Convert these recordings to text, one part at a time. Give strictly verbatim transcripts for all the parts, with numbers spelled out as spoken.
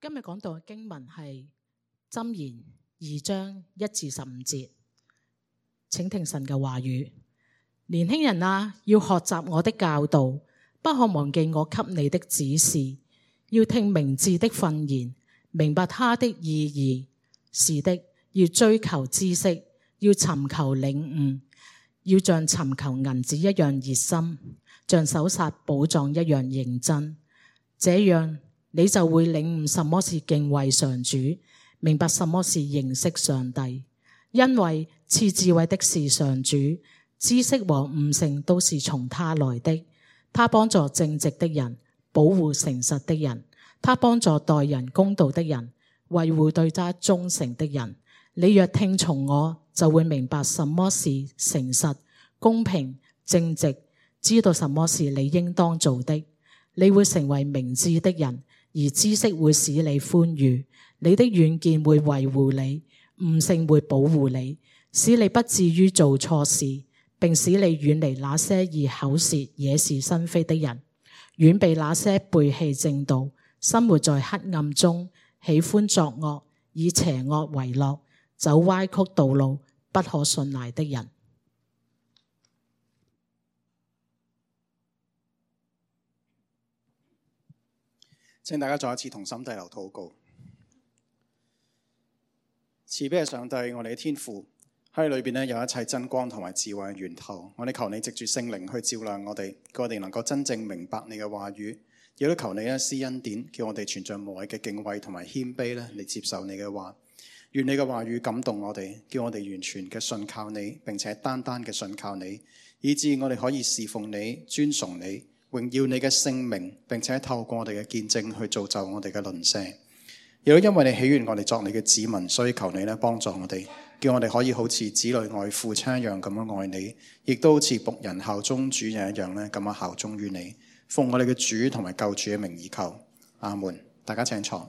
今日講到嘅經文係箴言二章一至十五節，請聽神嘅話語。年輕人啊，要學習我的教導，不可忘記我給你的指示，要聽明智的訓言，明白他的意義。是的，要追求知識，要尋求領悟，要像尋求銀子一樣熱心，像搜殺寶藏一樣認真。這樣你就會領悟什麼是敬畏上主，明白什麼是認識上帝。因為賜智慧的是上主，知識和悟性都是從他來的。他幫助正直的人，保護誠實的人。他幫助待人公道的人，維護對他忠誠的人。你若聽從我，就會明白什麼是誠實、公平、正直，知道什麼是你應當做的。你會成為明智的人，而知識會使你歡愉。你的遠見會維護你，悟性會保護你，使你不至於做錯事，並使你遠離那些以口舌惹是生非的人，遠避那些背棄正道、生活在黑暗中、喜歡作惡、以邪惡為樂、走歪曲道路、不可信賴的人。 請大家再一次同心低頭禱告。慈悲嘅上帝，我哋嘅天父喺裏邊咧有一切真光同埋智慧嘅源頭。我哋求你藉住聖靈去照亮我哋，叫我哋能夠真正明白你嘅話語。亦都求你咧施恩典，叫我哋存着無畏嘅敬畏同埋謙卑咧嚟接受你嘅話。願你嘅話語感動我哋，叫我哋完全嘅信靠你，並且單單嘅信靠你，以致我哋可以侍奉你、尊崇你、榮耀你嘅聖名，並且透過我哋嘅見證去造就我哋嘅鄰舍。亦都因為你喜悅我哋作你嘅子民，所以求你咧幫助我哋，叫我哋可以好似子女愛父親一樣咁樣愛你，亦都好似僕人效忠主人一樣咧咁樣效忠於你。奉我哋嘅主同埋救主嘅名而求，阿門。大家請坐。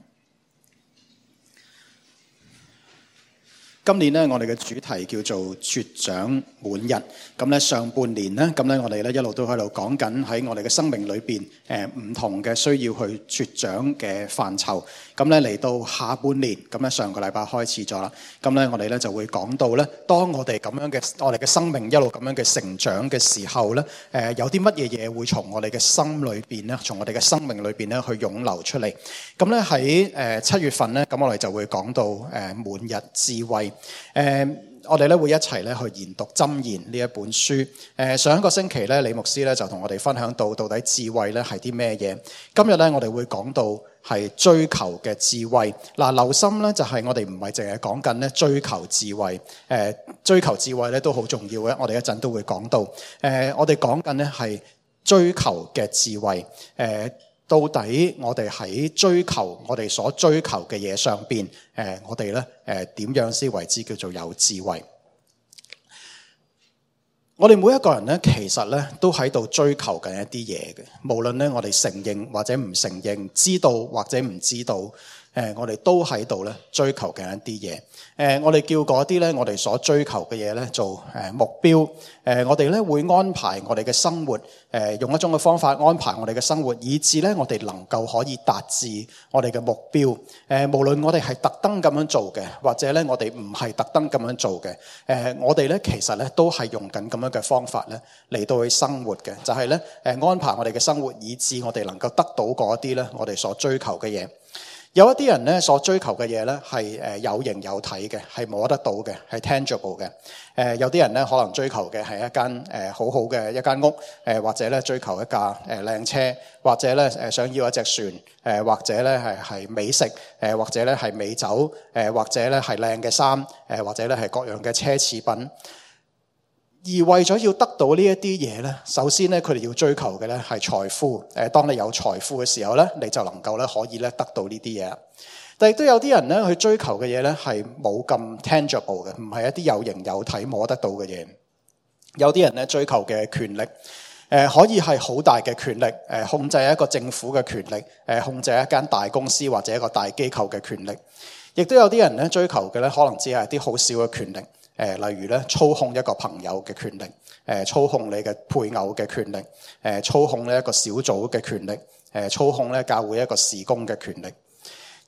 今年咧，我哋嘅主題叫做茁長滿溢。咁咧，上半年咧，咁咧，我哋咧一路都喺度講緊喺我哋嘅生命裏邊，誒唔同嘅需要去茁長嘅範疇。咁咧嚟到下半年，咁咧上個禮拜開始咗啦。咁咧我哋咧就會講到咧，當我哋咁樣嘅我哋嘅生命一路咁樣嘅成長嘅時候咧，誒有啲乜嘢嘢會從我哋嘅心裏邊咧，從我哋嘅生命裏邊咧去湧流出嚟。咁咧喺誒七月份咧，咁我哋就會講到誒滿溢智慧。誒、呃，我哋咧會一齊咧去研讀《箴言》呢一本書。誒、呃，上一個星期咧，李牧師咧就同我哋分享到到底智慧咧係啲咩嘢。今日咧我哋會講到係追求嘅智慧。嗱、呃，留心咧就係、是、我哋唔係淨係講緊咧追求智慧。誒、呃，追求智慧咧都好重要嘅。我哋一陣都會講到。誒、呃，我哋講緊咧係追求嘅智慧。誒、呃。到底我哋喺追求我哋所追求嘅嘢上邊，誒，我哋咧誒點樣先為之叫做有智慧？我哋每一個人咧，其實咧都喺度追求緊一啲嘢嘅，無論咧我哋承認或者唔承認，知道或者唔知道，誒，我哋都喺度咧追求緊一啲嘢。誒，我哋叫嗰啲咧，我哋所追求嘅嘢咧，做誒目標。誒，我哋咧會安排我哋嘅生活，誒，用一種嘅方法安排我哋嘅生活，以致咧我哋能夠可以達至我哋嘅目標。誒，無論我哋係特登咁樣做嘅，或者咧我哋唔係特登咁樣做嘅，誒，我哋咧其實咧都係用緊咁樣嘅方法咧嚟到去生活嘅，就係咧誒安排我哋嘅生活，以致我哋能夠得到嗰啲咧我哋所追求嘅嘢。有一啲人咧所追求嘅嘢咧係誒有形有體嘅，係摸得到嘅，係 tangible 嘅。誒有啲人咧可能追求嘅係一間誒好好嘅一間屋，誒或者咧追求一架誒靚車，或者咧誒想要一隻船，誒或者咧係係美食，誒或者咧係美酒，誒或者咧係靚嘅衫，誒或者咧係各樣嘅奢侈品。而為咗要得到呢一啲嘢咧，首先咧佢哋要追求嘅咧係財富。誒，當你有財富嘅時候咧，你就能夠咧可以咧得到呢啲嘢。但亦都有啲人咧去追求嘅嘢咧係冇咁 tangible 嘅，唔係一啲有形有體摸得到嘅嘢。有啲人咧追求嘅權力，誒可以係好大嘅權力，誒控制一個政府嘅權力，誒控制一間大公司或者一個大機構嘅權力。亦都有啲人咧追求嘅咧可能只係啲好少嘅權力。誒，例如咧，操控一個朋友嘅權力，誒，操控你嘅配偶嘅權力，誒，操控呢一個小組嘅權力，誒，操控咧教會一個事工嘅權力。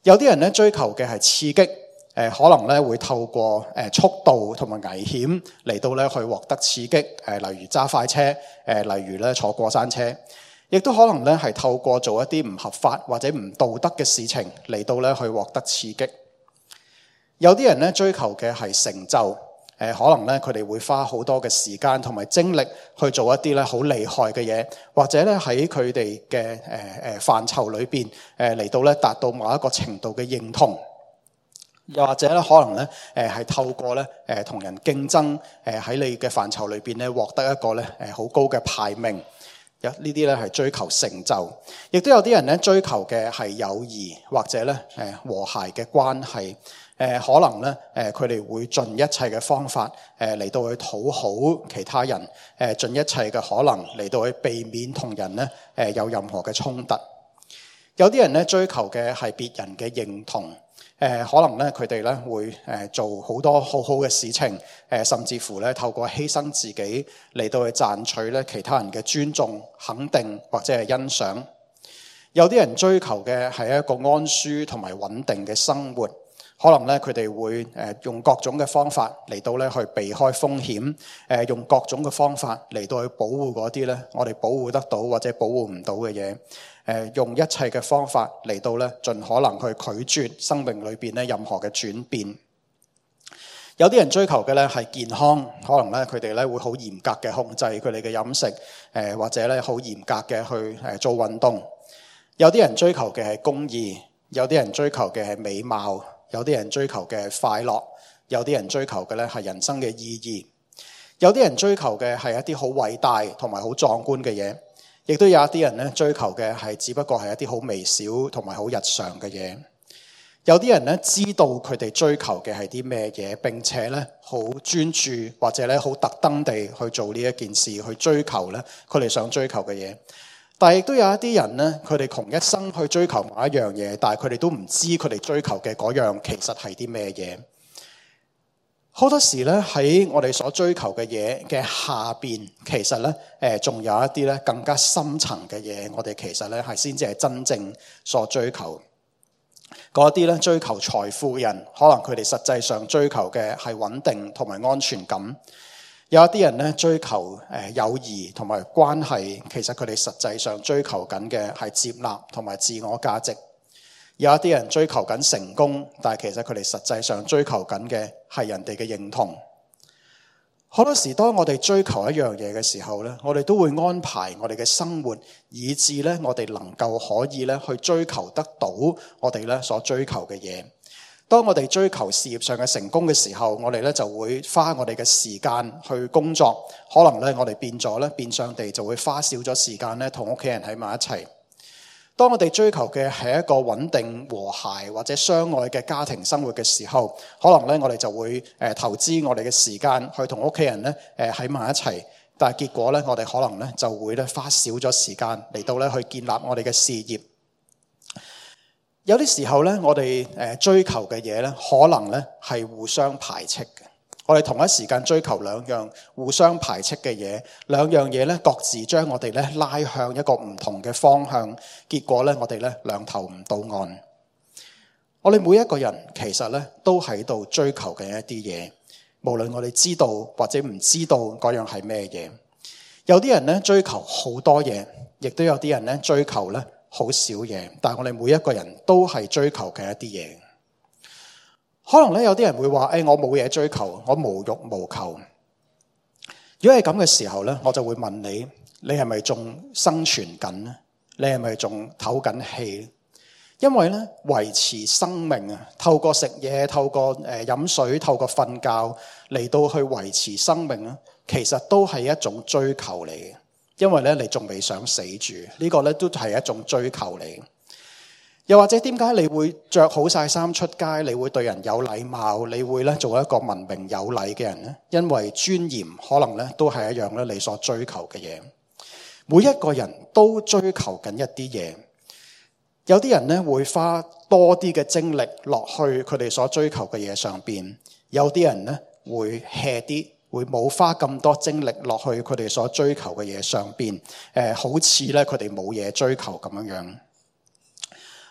有啲人咧追求嘅係刺激，誒可能咧會透過誒速度同埋危險嚟到咧去獲得刺激，誒例如揸快車，誒例如咧坐過山車，亦都可能咧係透過做一啲唔合法或者唔道德嘅事情嚟到咧去獲得刺激。有啲人咧追求嘅係成就。誒可能咧，佢哋會花好多嘅時間同埋精力去做一啲咧好厲害嘅嘢，或者咧喺佢哋嘅誒誒範疇裏邊誒嚟到咧達到某一個程度嘅認同，又或者咧可能咧誒係透過咧誒同人競爭，誒喺你嘅範疇裏邊咧獲得一個咧誒好高嘅排名。有呢啲咧係追求成就，亦都有啲人咧追求嘅係友誼或者咧誒和諧嘅關係。誒可能咧，誒佢哋會盡一切嘅方法，誒嚟到去討好其他人，誒盡一切嘅可能嚟到去避免同人咧，誒有任何嘅衝突。有啲人咧追求嘅係別人嘅認同，誒可能咧佢哋咧會誒做好多好好嘅事情，誒甚至乎咧透過犧牲自己嚟到去賺取咧其他人嘅尊重、肯定或者係欣賞。有啲人追求嘅係一個安舒同埋穩定嘅生活。可能咧，佢哋會誒用各種嘅方法嚟到咧去避開風險，誒用各種嘅方法嚟到去保護嗰啲咧我哋保護得到或者保護唔到嘅嘢，誒用一切嘅方法嚟到咧盡可能去拒絕生命裏邊咧任何嘅轉變。有啲人追求嘅咧係健康，可能咧佢哋咧會好嚴格嘅控制佢哋嘅飲食，誒或者咧好嚴格嘅去誒做運動。有啲人追求嘅係公義，有啲人追求嘅係美貌。有啲人追求嘅係快樂，有啲人追求嘅咧係人生嘅意義，有啲人追求嘅係一啲好偉大同埋好壯觀嘅嘢，亦都有一啲人咧追求嘅係只不過係一啲好微小同埋好日常嘅嘢。有啲人咧知道佢哋追求嘅係啲咩嘢，並且咧好專注或者咧好特登地去做呢一件事，去追求咧佢哋想追求嘅嘢。但係亦都有一啲人咧，佢哋窮一生去追求某一樣嘢，但係佢哋都唔知佢哋追求嘅嗰樣其實係啲咩嘢。好多時咧喺我哋所追求嘅嘢嘅下邊，其實咧誒仲有一啲咧更加深層嘅嘢，我哋其實咧係先至係真正所追求。嗰啲咧追求財富嘅人，可能佢哋實際上追求嘅係穩定同埋安全感。有一啲人咧追求誒友誼同埋關係，其實佢哋實際上追求緊嘅係接納同埋自我價值。有一啲人追求緊成功，但係其實佢哋實際上追求緊嘅係人哋嘅認同。好多時當我哋追求一樣嘢嘅時候咧，我哋都會安排我哋嘅生活，以致咧我哋能夠可以咧去追求得到我哋咧所追求嘅嘢。當我哋追求事業上嘅成功嘅時候，我哋咧就會花我哋嘅時間去工作，可能咧我哋變咗咧變相地就會花少咗時間咧同屋企人喺埋一齊。當我哋追求嘅係一個穩定和諧或者相愛嘅家庭生活嘅時候，可能咧我哋就會誒投資我哋嘅時間去同屋企人咧誒喺埋一齊，但係結果咧我哋可能咧就會咧花少咗時間嚟到咧去建立我哋嘅事業。有啲時候咧，我哋誒追求嘅嘢咧，可能咧係互相排斥嘅。我哋同一時間追求兩樣互相排斥嘅嘢，兩樣嘢咧各自將我哋咧拉向一個唔同嘅方向，結果咧我哋咧兩頭唔到岸。我哋每一個人其實咧都喺度追求緊一啲嘢，無論我哋知道或者唔知道嗰樣係咩嘢。有啲人咧追求好多嘢，亦都有啲人咧追求咧好少嘢，但係我哋每一個人都係追求嘅一啲嘢。可能咧有啲人會話，誒、哎，我冇嘢追求，我無欲無求。如果係咁嘅時候咧，我就會問你，你係咪仲生存緊咧？你係咪仲唞緊氣？因為咧維持生命啊，透過食嘢，透過誒飲水，透過瞓覺嚟到去維持生命啊，其實都係一種追求嚟嘅。因為咧你仲未想死住，呢個咧都係一種追求嚟。又或者點解你會着好晒衫出街，你會對人有禮貌，你會咧做一個文明有禮嘅人呢？因為尊嚴可能咧都係一樣咧你所追求嘅嘢。每一個人都追求緊一啲嘢，有啲人咧會花多啲嘅精力落去佢哋所追求嘅嘢上邊，有啲人咧會 hea 啲。會冇花咁多精力落去佢哋所追求嘅嘢上邊，誒，好似咧佢哋冇嘢追求咁樣樣。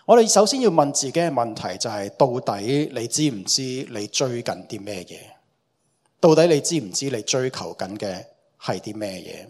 我哋首先要問自己嘅問題就係，到底你知唔知你追緊啲咩嘢？到底你知唔知你追求緊嘅係啲咩嘢？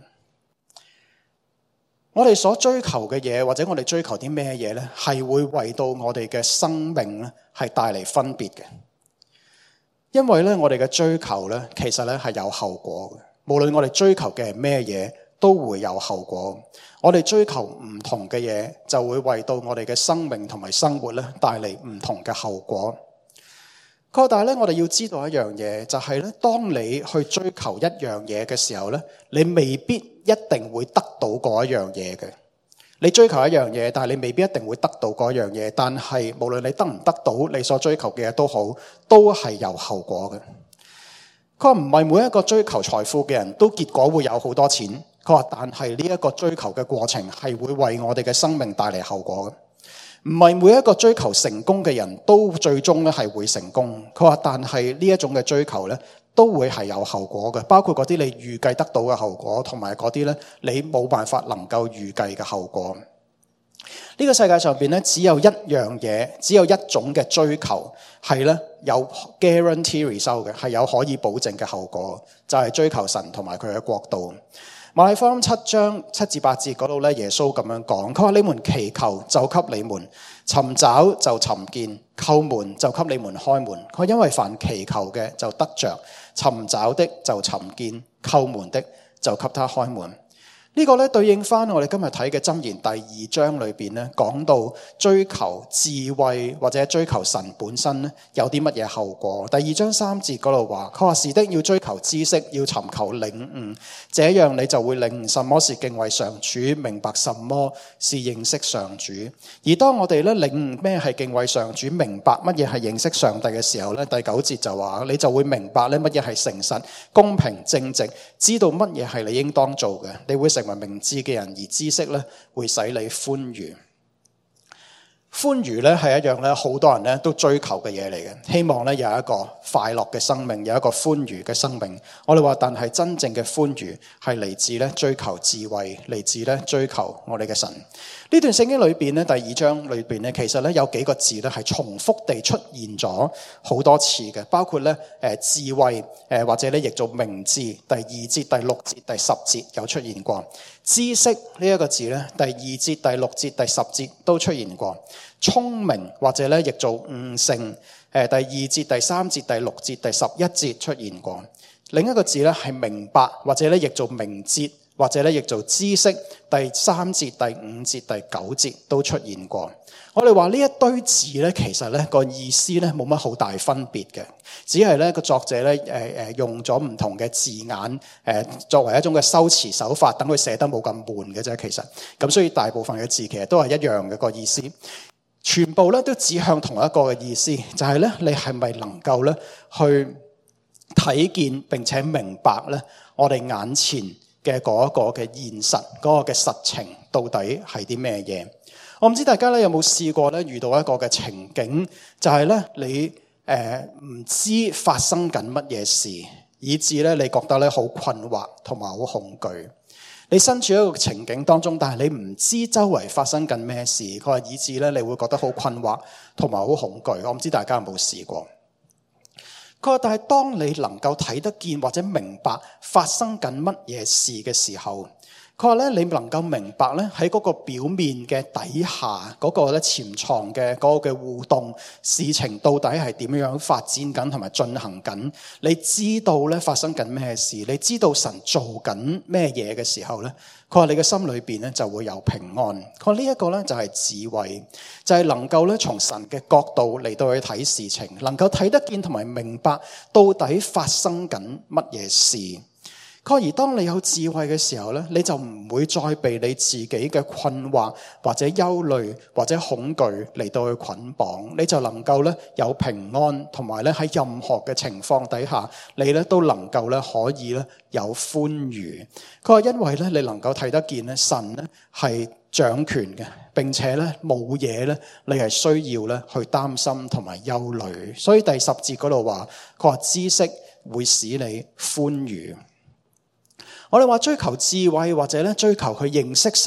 我哋所追求嘅嘢，或者我哋追求啲咩嘢呢，係會為到我哋嘅生命呢係帶嚟分別嘅。因為呢，我哋嘅追求呢，其實呢係有後果嘅。無論我哋追求嘅係咩嘢，都會有後果。我哋追求唔同嘅嘢，就會為到我哋嘅生命同埋生活呢帶嚟唔同嘅後果。但係咧，我哋要知道一樣嘢，就係咧，當你去追求一樣嘢嘅時候咧，你未必一定會得到嗰一樣嘢嘅。你追求一樣嘢，但係你未必一定會得到嗰一樣嘢。但係無論你得唔得到你所追求嘅嘢都好，都係有後果嘅。佢話唔係每一個追求財富嘅人都結果會有好多錢。佢話但係呢一個追求嘅過程係會為我哋嘅生命帶嚟後果嘅。唔係每一個追求成功嘅人都最終咧係會成功。佢話但係呢一種嘅追求咧都會係有後果嘅，包括嗰啲你預計得到嘅後果，同埋嗰啲咧你冇辦法能夠預計嘅後果。呢個世界上邊咧只有一樣嘢，只有一種嘅追求係咧有 guarantee result 嘅，係有可以保證嘅後果，就係追求神同埋佢嘅國度。馬太福音七章七至八節嗰度咧，耶穌咁樣講，佢話你們祈求就給你們，尋找就尋見，叩門就給你們開門。佢話因為凡祈求嘅就得着，尋找的就尋見，叩門的就給他開門。呢個咧對應翻我哋今日睇嘅箴言第二章裏邊咧，講到追求智慧或者追求神本身咧有啲乜嘢後果。第二章三節嗰度話，佢話是的，要追求知識，要尋求領悟，這樣你就會領悟什麼是敬畏上主，明白什麼是認識上主。而當我哋咧領悟咩係敬畏上主，明白乜嘢係認識上帝嘅時候咧，第九節就話你就會明白咧乜嘢係誠實、公平、正直，知道乜嘢係你應當做嘅，你會成為明智嘅人，而知識咧會使你歡愉。歡愉咧係一樣咧好多人咧都追求嘅嘢嚟嘅，希望咧有一個快樂嘅生命，有一個歡愉嘅生命。我哋話，但係真正嘅歡愉係嚟自咧追求智慧，嚟自咧追求我哋嘅神。呢段聖經裏邊咧第二章裏邊咧，其實咧有幾個字咧係重複地出現咗好多次嘅，包括咧誒智慧誒或者咧譯做明智，第二節、第六節、第十節有出現過。知識呢一個字咧，第二節、第六節、第十節都出現過。聰明或者咧譯做悟性，誒第二節、第三節、第六節、第十一節出現過。另一個字咧係明白或者咧譯做明哲，或者咧譯做知識，第三節、第五節、第九節都出現過。我哋話呢一堆字咧，其實咧個意思咧冇乜好大分別嘅，只係咧個作者咧誒誒用咗唔同嘅字眼誒作為一種嘅修辭手法，等佢寫得冇咁悶嘅啫。其實咁，所以大部分嘅字其實都係一樣嘅個意思。全部咧都指向同一個嘅意思，就係咧你係咪能夠咧去睇見並且明白咧我哋眼前嘅嗰一個嘅現實，嗰個嘅實情到底係啲咩嘢？我唔知大家咧有冇試過咧遇到一個嘅情景，就係咧你誒唔知發生緊乜嘢事，以致咧你覺得咧好困惑同埋好恐懼。你身處一個情景當中，但係你唔知周圍發生緊咩事，佢話以致咧你會覺得好困惑同埋好恐懼。我唔知大家有冇試過。佢話但係當你能夠睇得見或者明白發生緊乜嘢事嘅時候，佢話咧你能夠明白咧喺嗰個表面嘅底下嗰個咧潛藏嘅嗰個嘅互動事情到底係點樣發展緊同埋進行緊，你知道咧發生緊咩事，你知道神做緊咩嘢嘅時候咧，佢話你嘅心裏邊咧就會有平安。佢話呢一個咧就係智慧，就係能夠咧從神嘅角度嚟到去睇事情，能夠睇得見同埋明白到底發生緊乜嘢事。而當你有智慧嘅時候咧，你就唔會再被你自己嘅困惑或者憂慮或者恐懼嚟到去捆綁，你就能夠咧有平安，同埋咧喺任何嘅情況底下，你咧都能夠咧可以咧有歡愉。佢話因為咧你能夠睇得見咧神咧係掌權嘅，並且咧冇嘢咧你係需要咧去擔心同埋憂慮。所以第十節嗰度話，佢話知識會使你歡愉。我哋話追求智慧或者咧追求去認識神，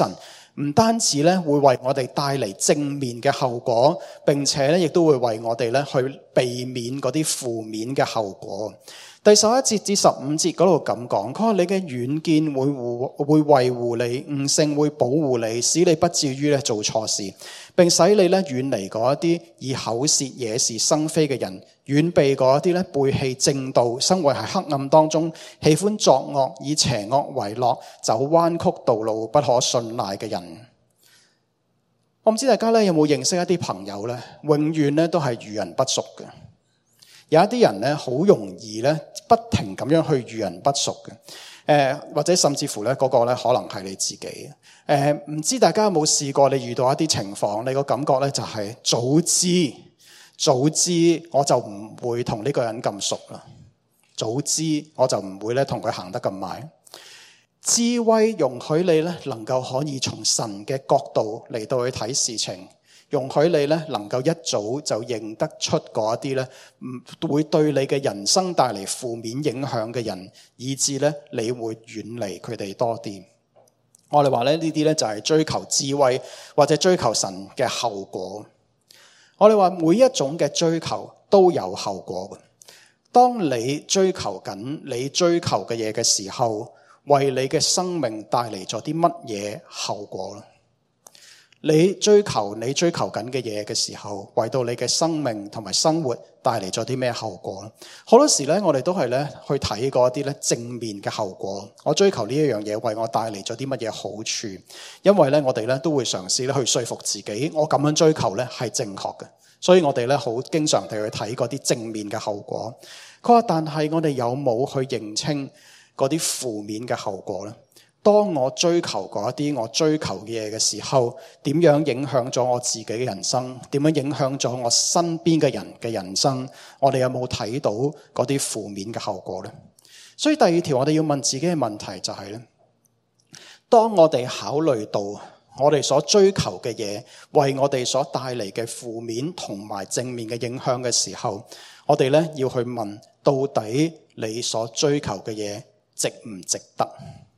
唔單止咧會為我哋帶嚟正面嘅後果，並且咧亦都會為我哋咧去避免嗰啲負面嘅後果。第十一節至十五節嗰度咁講，佢話你嘅遠見會護會維護你，悟性會保護你，使你不至於咧做錯事，並使你咧遠離嗰一啲以口舌惹是生非嘅人，遠避嗰一啲咧背棄正道、生活喺黑暗當中、喜歡作惡、以邪惡為樂、走彎曲道路、不可信賴嘅人。我唔知大家咧有冇認識一啲朋友咧，永遠咧都係遇人不淑嘅。有一啲人咧，好容易咧，不停咁樣去遇人不淑嘅，誒、呃、或者甚至乎咧，嗰個咧可能係你自己。誒、呃、唔知大家有冇試過，你遇到一啲情況，你個感覺咧就係早知早知我就唔會同呢個人咁熟啦，早知我就唔會咧同佢行得咁埋。智慧容許你咧，能夠可以從神嘅角度嚟到去睇事情。容許你咧能夠一早就認得出嗰一啲咧，唔會對你嘅人生帶嚟負面影響嘅人，以致咧你會遠離佢哋多啲。我哋話咧呢啲咧就係追求智慧或者追求神嘅後果。我哋話每一種嘅追求都有後果嘅。當你追求緊你追求嘅嘢嘅時候，為你嘅生命帶嚟咗啲乜嘢後果咧？你追求你追求緊嘅嘢嘅時候，為到你嘅生命同埋生活帶嚟咗啲咩後果咧？好多時咧，我哋都係咧去睇嗰啲咧正面嘅後果。我追求呢一樣嘢，為我帶嚟咗啲乜嘢好處？因為咧，我哋咧都會嘗試咧去說服自己，我咁樣追求咧係正確嘅。所以我哋咧好經常地去睇嗰啲正面嘅後果。佢話，但係我哋有冇去認清嗰啲負面嘅後果咧？當我追求嗰一啲我追求嘅嘢嘅時候，點樣影響咗我自己嘅人生？點樣影響咗我身邊嘅人嘅人生？我哋有冇睇到嗰啲負面嘅後果呢？所以第二條我哋要問自己嘅問題就係咧，當我哋考慮到我哋所追求嘅嘢為我哋所帶嚟嘅負面同埋正面嘅影響嘅時候，我哋咧要去問，到底你所追求嘅嘢值唔值得？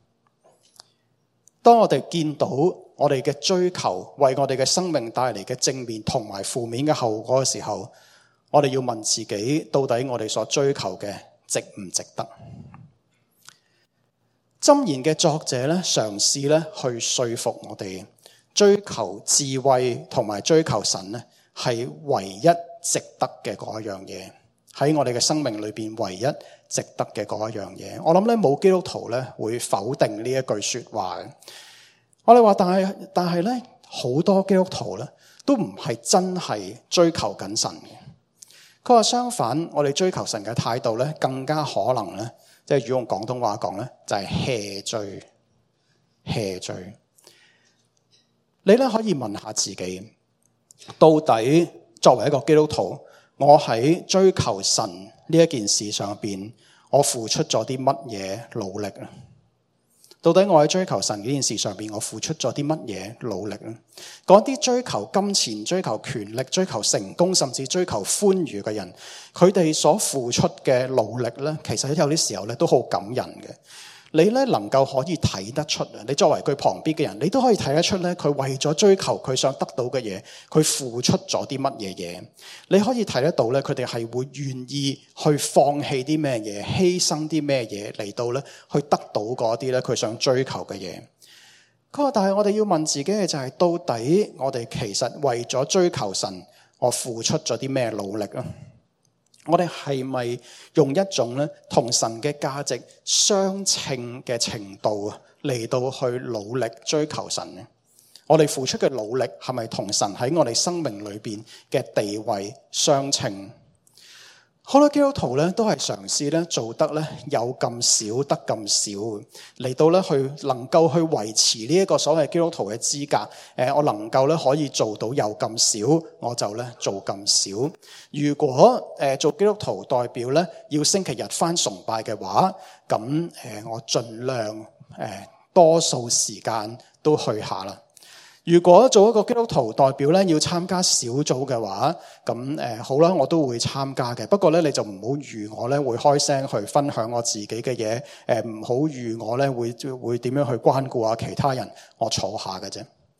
當我哋見到我哋嘅追求為我哋嘅生命帶嚟嘅正面同埋負面嘅後果嘅時候，我哋要問自己，到底我哋所追求嘅值唔值得？箴言嘅作者咧，嘗試咧去說服我哋，追求智慧同埋追求神咧，係唯一值得嘅嗰一樣嘢，喺我哋嘅生命裏邊唯一值得嘅嗰一樣嘢。我諗咧冇基督徒咧會否定呢一句說話嘅。我哋話，但係但係咧好多基督徒咧都唔係真係追求緊神嘅。佢話相反，我哋追求神嘅態度咧更加可能咧，即係如果用廣東話講咧，就係 hea 追 hea 追。你咧可以問下自己，到底作為一個基督徒，我喺追求神呢一件事上邊，我付出咗啲乜嘢努力咧？到底我喺追求神呢件事上邊，我付出咗啲乜嘢努力咧？嗰啲追求金錢、追求權力、追求成功，甚至追求歡愉嘅人，佢哋所付出嘅努力咧，其實有啲時候咧都好感人嘅。你咧能夠可以睇得出啊！你作為佢旁邊嘅人，你都可以睇得出咧，佢為咗追求佢想得到嘅嘢，佢付出咗啲乜嘢嘢。你可以睇得到咧，佢哋係會願意去放棄啲咩嘢，犧牲啲咩嘢嚟到咧去得到嗰啲咧佢想追求嘅嘢。佢話：但係我哋要問自己嘅就係，到底我哋其實為咗追求神，我付出咗啲咩努力啊？我哋係咪用一種咧同神嘅價值相稱嘅程度啊嚟到去努力追求神呢？我哋付出嘅努力係咪同神喺我哋生命裏邊嘅地位相稱？好多基督徒咧都係嘗試咧做得咧有咁少得咁少，嚟到咧去能夠去維持呢一個所謂基督徒嘅資格。誒，我能夠咧可以做到有咁少，我就咧做咁少。如果誒做基督徒代表咧要星期日返崇拜嘅話，咁誒我盡量誒多數時間都去下啦。如果做一個基督徒代表咧要參加小組嘅話，咁誒好啦，我都會參加嘅。不過咧你就唔好預我咧會開聲去分享我自己嘅嘢，誒唔好預我咧會會點樣去關顧下其他人，我坐下嘅啫。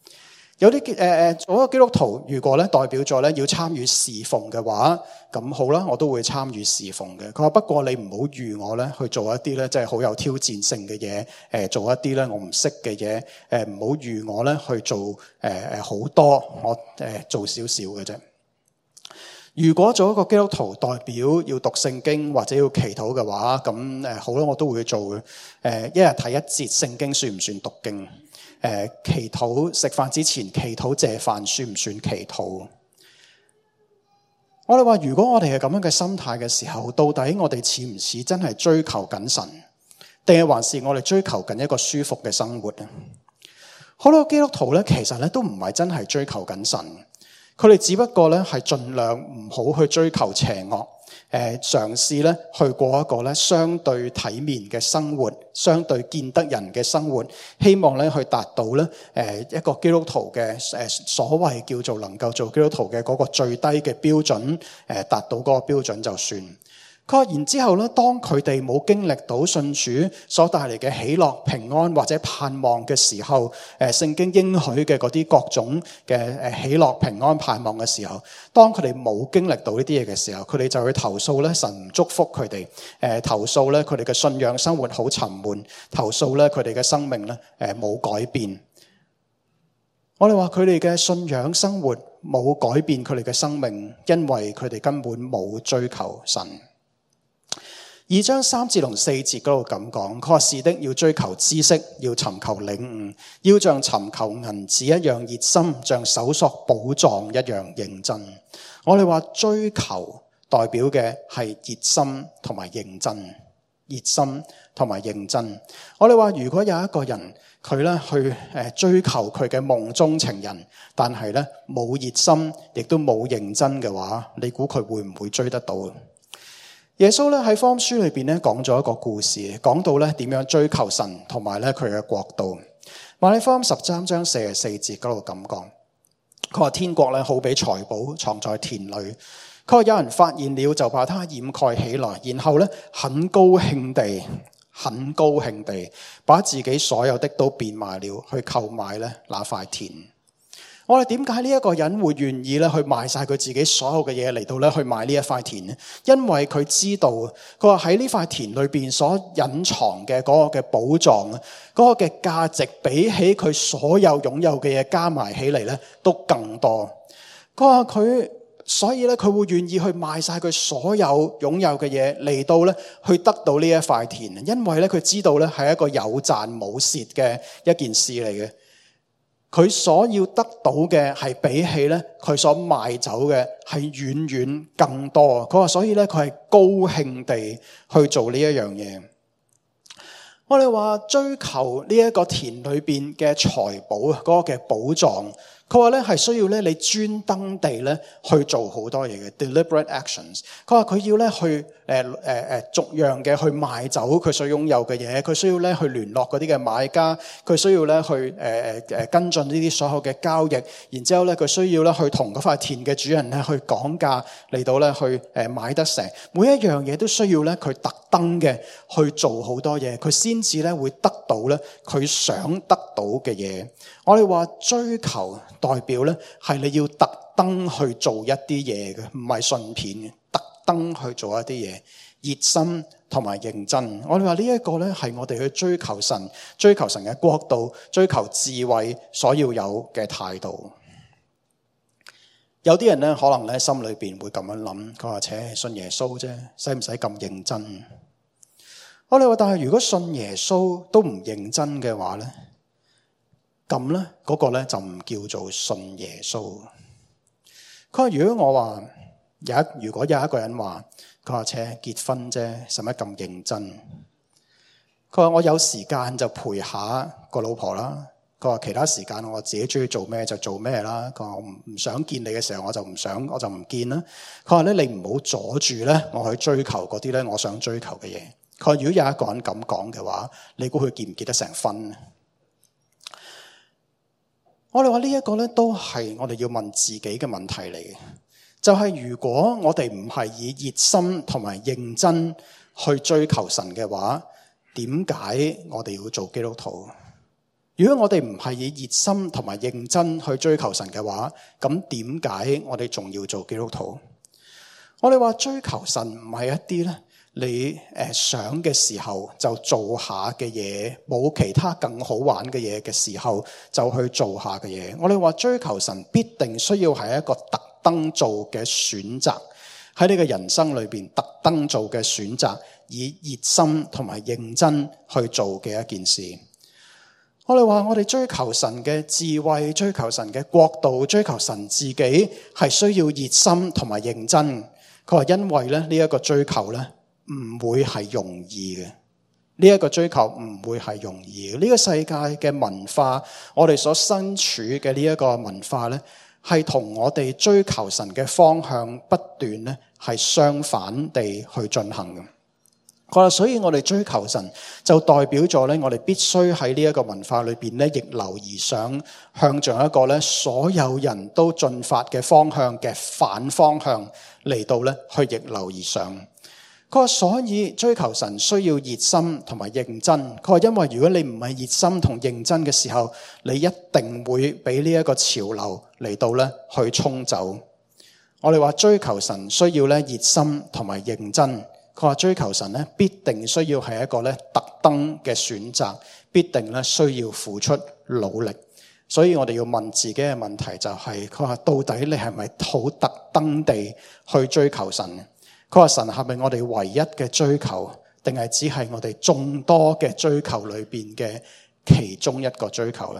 有啲誒誒做一個基督徒，如果咧代表咗咧要參與侍奉嘅話，咁好啦，我都會參與侍奉嘅。佢話不過你唔好預我咧去做一啲咧即係好有挑戰性嘅嘢，誒做一啲咧我唔識嘅嘢，誒唔好預我咧去做誒誒好多，我誒做少少嘅啫。如果做一個基督徒代表要讀聖經或者要祈禱嘅話，咁誒好啦，我都會做嘅。誒一日睇一節聖經算唔算讀經？誒祈禱食飯之前祈禱謝飯算唔算祈禱？我哋話如果我哋係咁樣嘅心態嘅時候，到底我哋似唔似真係追求緊神，定係還是我哋追求緊一個舒服嘅生活呢？好多基督徒咧，其實咧都唔係真係追求緊神。佢哋只不過咧係盡量唔好去追求邪惡，誒嘗試咧去過一個咧相對體面嘅生活，相對見得人嘅生活，希望咧去達到咧誒一個基督徒嘅誒所謂叫做能夠做基督徒嘅嗰個最低嘅標準，誒達到嗰個標準就算。佢話然之後咧，當佢哋冇經歷到信主所帶嚟嘅喜樂、平安或者盼望嘅時候，誒聖經應許嘅嗰啲各種嘅誒喜樂、平安、盼望嘅時候，當佢哋冇經歷到呢啲嘢嘅時候，佢哋就會投訴咧神唔祝福佢哋，誒投訴咧佢哋嘅信仰生活好沉悶，投訴咧佢哋嘅生命咧誒冇改變。我哋話佢哋嘅信仰生活冇改變佢哋嘅生命，因為佢哋根本冇追求神。二章三至同四節嗰度咁講，佢話是的，要追求知識，要尋求領悟，要像尋求銀子一樣熱心，像搜索寶藏一樣認真。我哋話追求代表嘅係熱心同埋認真，熱心同埋認真。我哋話如果有一個人佢咧去誒追求佢嘅夢中情人，但係咧冇熱心，亦都冇認真嘅話，你估佢會唔會追得到？耶穌咧喺福音書裏邊咧講咗一個故事，講到咧點樣追求神同埋咧佢嘅國度。馬太福音十三章四十四節嗰度咁講，佢話天國咧好比財寶藏在田裏，佢話有人發現了就把它掩蓋起來，然後咧很高興地很高興地把自己所有的都變賣了，去購買咧那塊田。我哋點解呢一個人會願意咧去賣晒佢自己所有嘅嘢嚟到咧去買呢一塊田呢？因為佢知道，佢話喺呢塊田裏邊所隱藏嘅嗰個嘅寶藏，嗰個嘅價值比起佢所有擁有嘅嘢加埋起嚟咧都更多。佢話佢所以咧佢會願意去賣晒佢所有擁有嘅嘢嚟到咧去得到呢一塊田，因為咧佢知道咧係一個有賺冇蝕嘅一件事嚟嘅。佢所要得到嘅係比起咧佢所賣走嘅係遠遠更多。佢話所以咧佢係高興地去做呢一樣嘢。我哋話追求呢一個田裏邊嘅財寶嗰個嘅寶藏，佢話咧係需要咧你專登地咧去做好多嘢嘅 deliberate actions。佢話佢要咧去誒誒誒逐樣嘅去賣走佢所擁有嘅嘢，佢需要咧去聯絡嗰啲嘅買家，佢需要咧去誒誒誒跟進呢啲所有嘅交易，然之後咧佢需要咧去同嗰塊田嘅主人咧去講價嚟到咧去誒買得成。每一樣嘢都需要咧佢特登嘅去做好多嘢，佢先至咧會得到咧佢想得到嘅嘢。我哋話追求代表咧係你要特登去做一啲嘢嘅，唔係順便嘅，特登去做一啲嘢，熱心同埋認真。我哋話呢一個咧係我哋去追求神、追求神嘅國度、追求智慧所要有嘅態度。有啲人咧可能咧心裏邊會咁樣諗，佢話切信耶穌啫，使唔使咁認真？我哋話但係如果信耶穌都唔認真嘅話咧，咁咧嗰個咧就唔叫做信耶穌。佢話如果我話有一如果有一個人話佢話切結婚啫，使乜咁認真？佢話我有時間就陪下個老婆啦。佢話其他時間我自己中意做咩就做咩啦。佢話我唔唔想見你嘅時候我就唔想我就唔見啦。佢話咧你唔好阻住咧我去追求嗰啲咧我想追求嘅嘢。佢話如果有一個人咁講嘅話，你估佢結唔結得成婚？我哋話呢一個咧都係我哋要問自己嘅問題嚟嘅，就係如果我哋唔係以熱心同埋認真去追求神嘅話，點解我哋要做基督徒？ 如果我哋唔係以熱心同埋認真去追求神嘅話，咁點解我哋仲要做基督徒？我哋話追求神唔係一啲咧，你誒想嘅時候就做下嘅嘢，冇其他更好玩嘅嘢嘅時候就去做下嘅嘢。我哋話追求神必定需要係一個特登做嘅選擇，喺你嘅人生裏邊特登做嘅選擇，以熱心同埋認真去做嘅一件事。我哋話我哋追求神嘅智慧，追求神嘅國度，追求神自己係需要熱心同埋認真。佢話因為咧呢一個追求咧唔會係容易嘅，呢一個追求唔會係容易嘅。呢個世界嘅文化，我哋所身處嘅呢一個文化咧，係同我哋追求神嘅方向不斷咧係相反地去進行嘅。佢話所以我哋追求神就代表咗咧，我哋必須喺呢一個文化裏邊咧逆流而上，向着一個咧所有人都進發嘅方向嘅反方向嚟到咧去逆流而上。佢話所以追求神需要熱心同埋認真。佢話因為如果你唔係熱心同認真嘅時候，你一定會俾呢一個潮流嚟到咧去沖走。我哋話追求神需要咧熱心同埋認真。佢話追求神咧，必定需要係一個咧特登嘅選擇，必定咧需要付出努力。所以我哋要問自己嘅問題就係，佢話到底你係咪好特登地去追求神？佢話神係咪我哋唯一嘅追求，定係只係我哋眾多嘅追求裏邊嘅其中一個追求咧？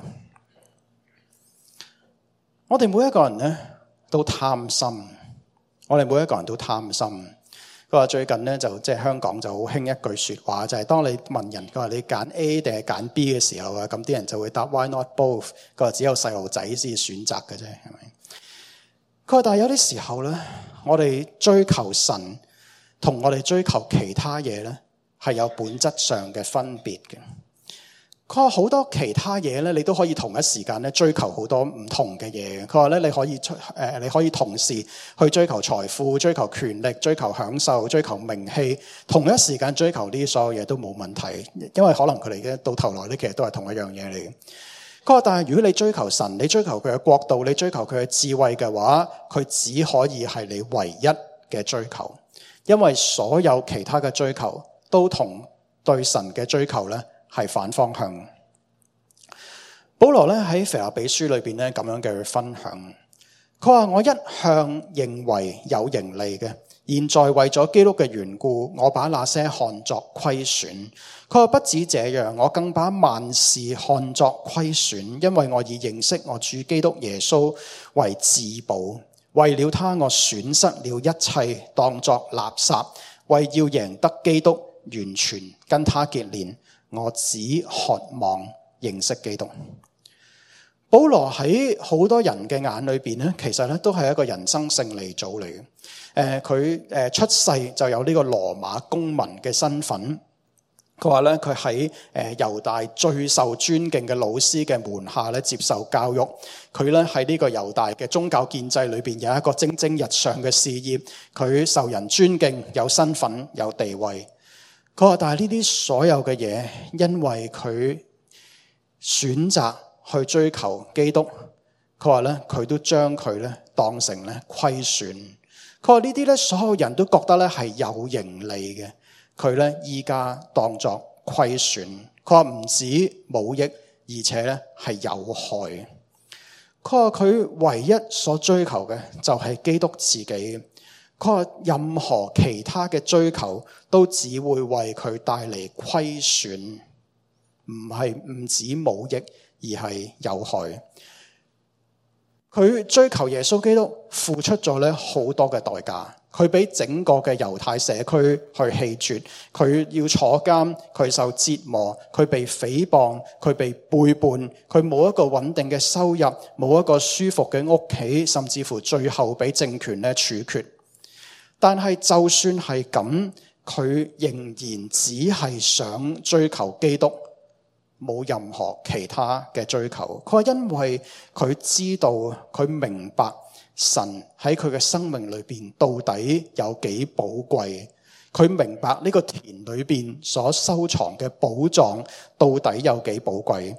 我哋每一個人咧都貪心，我哋每一個人都貪心。佢話最近咧就即係香港就好興一句說話，就係當你問人佢話你揀 A 定係揀 B 嘅時候啊，咁啲人就會答 Why not both？ 佢話只有細路仔先選擇嘅啫，係咪？佢話但係有啲時候咧，我哋追求神同我哋追求其他嘢咧係有本質上嘅分別嘅。佢話好多其他嘢咧，你都可以同一時間咧追求好多唔同嘅嘢。佢話咧，你可以出誒，你可以同時去追求財富、追求權力、追求享受、追求名氣，同一時間追求呢啲所有嘢都冇問題，因為可能佢哋嘅到頭來咧，其實都係同一樣嘢嚟嘅。佢話但係如果你追求神，你追求佢嘅國度，你追求佢嘅智慧嘅話，佢只可以係你唯一嘅追求，因為所有其他嘅追求都同對神嘅追求咧係反方向。保羅咧喺腓立比書裏邊咧咁樣嘅分享，佢話我一向認為有盈利嘅，現在為咗基督嘅緣故，我把那些看作虧損。佢話不止這樣，我更把萬事看作虧損，因為我以認識我主基督耶穌為至寶。為了他，我損失了一切，當作垃圾，為要贏得基督，完全跟他結連。我只渴望認識基督。保羅喺好多人嘅眼裏邊咧，其實咧都係一個人生勝利組嚟嘅。誒、呃，佢誒出世就有呢個羅馬公民嘅身份。佢話咧，佢喺誒猶大最受尊敬嘅老師嘅門下咧接受教育。佢咧喺呢個猶大嘅宗教建制裏邊有一個蒸蒸日上嘅事業。佢受人尊敬，有身份，有地位。佢話但係呢啲所有嘅嘢，因為佢選擇去追求基督，佢話咧佢都將佢咧當成咧虧損。佢話呢啲咧所有人都覺得咧係有盈利嘅，佢咧依家當作虧損。佢話唔止冇益，而且咧係有害。佢話佢唯一所追求嘅就係基督自己。佢話任何其他嘅追求都只會為佢帶嚟虧損，唔係唔止冇益，而係有害。佢追求耶穌基督，付出咗咧好多嘅代價。佢俾整個嘅猶太社區去棄絕，佢要坐監，佢受折磨，佢被誹謗，佢被背叛，佢冇一個穩定嘅收入，冇一個舒服嘅屋企，甚至乎最後俾政權咧處決。但係就算係咁，佢仍然只係想追求基督，冇任何其他嘅追求。佢話因為佢知道，佢明白神喺佢嘅生命裏邊到底有幾寶貴，佢明白呢個田裏邊所收藏嘅寶藏到底有幾寶貴，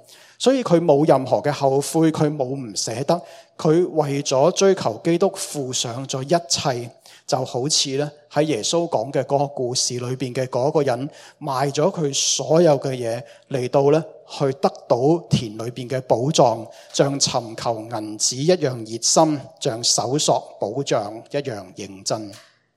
所以佢冇任何嘅後悔，佢冇唔捨得，佢為咗追求基督付上咗一切，就好似咧喺耶穌講嘅嗰個故事裏邊嘅嗰個人賣咗佢所有嘅嘢嚟到咧去得到田裏邊嘅寶藏，像尋求銀子一樣熱心，像搜索寶藏一樣認真。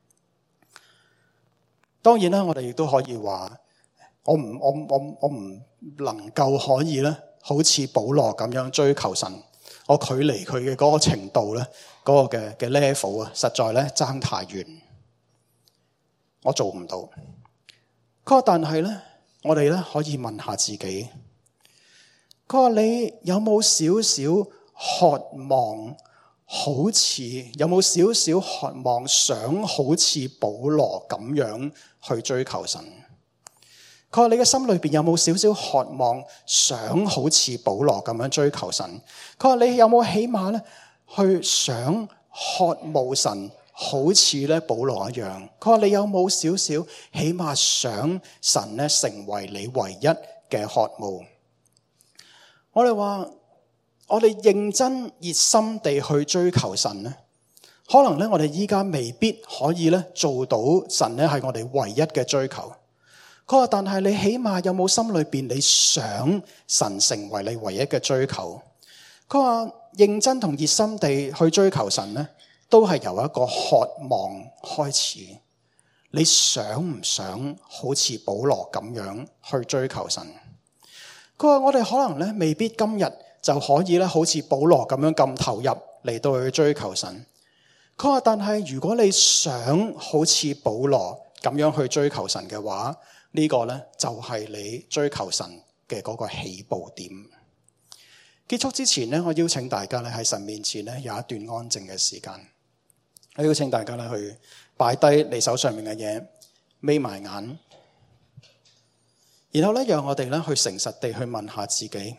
當然啦，我哋亦都可以話，我唔我我我唔能夠可以咧。好似保羅咁樣追求神，我距離佢嘅嗰個程度咧，嗰個嘅嘅 level 啊，實在咧爭太遠，我做唔到。佢話但係咧，我哋咧可以問下自己，佢話你有冇少少渴望，好似有冇少少渴望想好似保羅咁樣去追求神？佢話你嘅心裏邊有冇少少渴望想好似保羅咁樣追求神？佢話你有冇起碼咧去想渴慕神好似咧保羅一樣？佢話你有冇少少起碼想神咧成為你唯一嘅渴慕？我哋話我哋認真熱心地去追求神咧，可能咧我哋依家未必可以咧做到神咧係我哋唯一嘅追求。佢話但係你起碼有冇心裏邊你想神成為你唯一嘅追求？佢話認真同熱心地去追求神咧，都係由一個渴望開始。你想唔想好似保羅咁樣去追求神？佢話我哋可能咧未必今日就可以咧好似保羅咁樣咁投入嚟到去追求神。佢話但係如果你想好似保羅咁樣去追求神嘅話，呢個呢，就係你追求神嘅嗰個起步點。結束之前呢，我邀請大家咧喺神面前呢有一段安靜嘅時間。我邀請大家咧去擺低你手上面嘅嘢，眯埋眼，然後咧讓我哋咧去誠實地去問下自己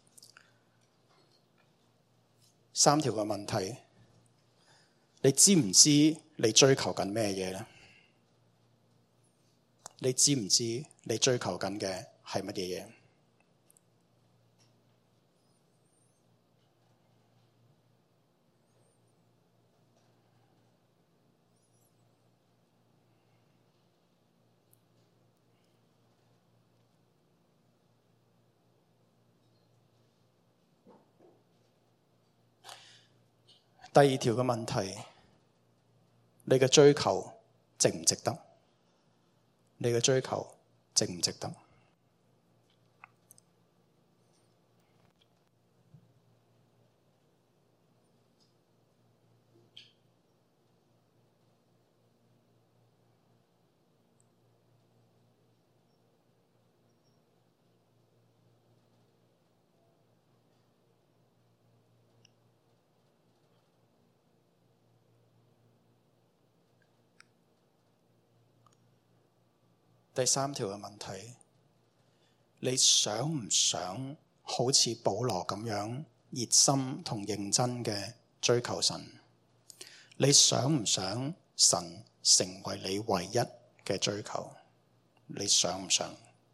三條嘅問題。你知唔知你追求緊咩嘢呢？你知唔知你追求緊嘅係乜嘢嘢？第二條嘅問題，你嘅追求值唔值得？你嘅追求值唔值得？第三條嘅問題，你想唔想好似保羅咁樣熱心同認真嘅追求神？你想唔想神成為你唯一嘅追求？你想唔想？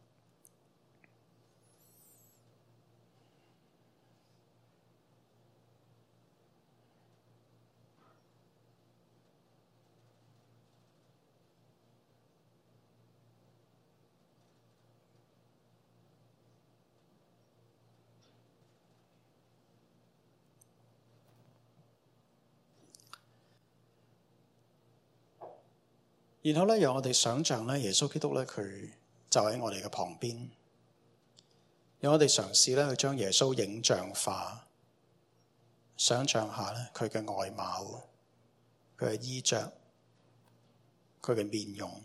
然後咧，讓我哋想象咧，耶穌基督咧，佢就喺我哋嘅旁邊。讓我哋嘗試咧去將耶穌影像化，想象下咧佢嘅外貌、佢嘅衣着、佢嘅面容。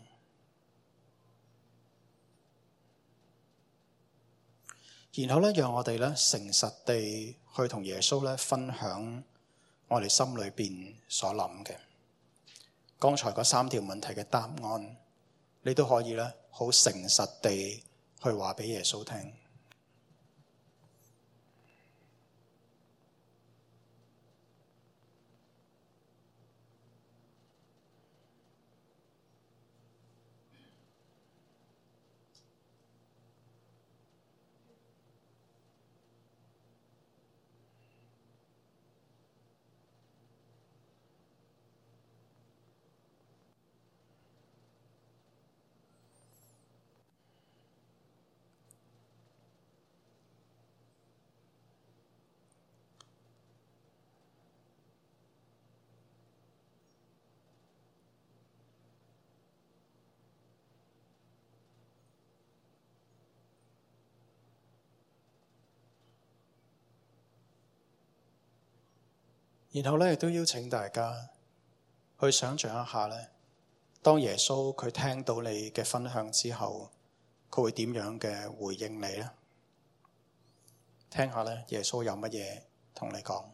然後咧，讓我哋咧誠實地去同耶穌咧分享我哋心裏邊所諗嘅。剛才嗰三條問題嘅答案，你都可以咧好誠實地去話俾耶穌聽。 然後咧亦都邀請大家去想像一下咧，當耶穌佢聽到你嘅分享之後，佢會點樣嘅回應你咧？聽下咧，耶穌有乜嘢同你講？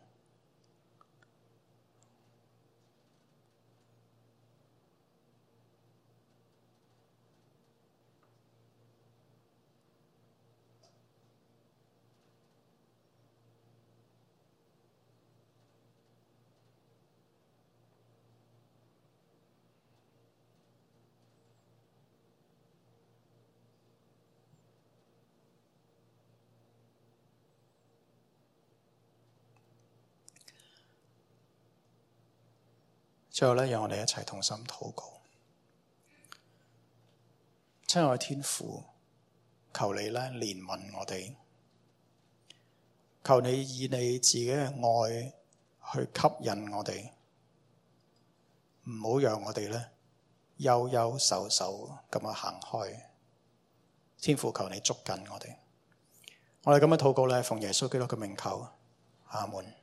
最後咧，讓我哋一齊同心禱告。親愛的天父，求你咧憐憫我哋，求你以你自己嘅愛去吸引我哋，唔好讓我哋咧憂憂愁愁咁樣行開。天父，求你捉緊我哋。我哋咁樣禱告咧，奉耶穌基督嘅名求，阿門。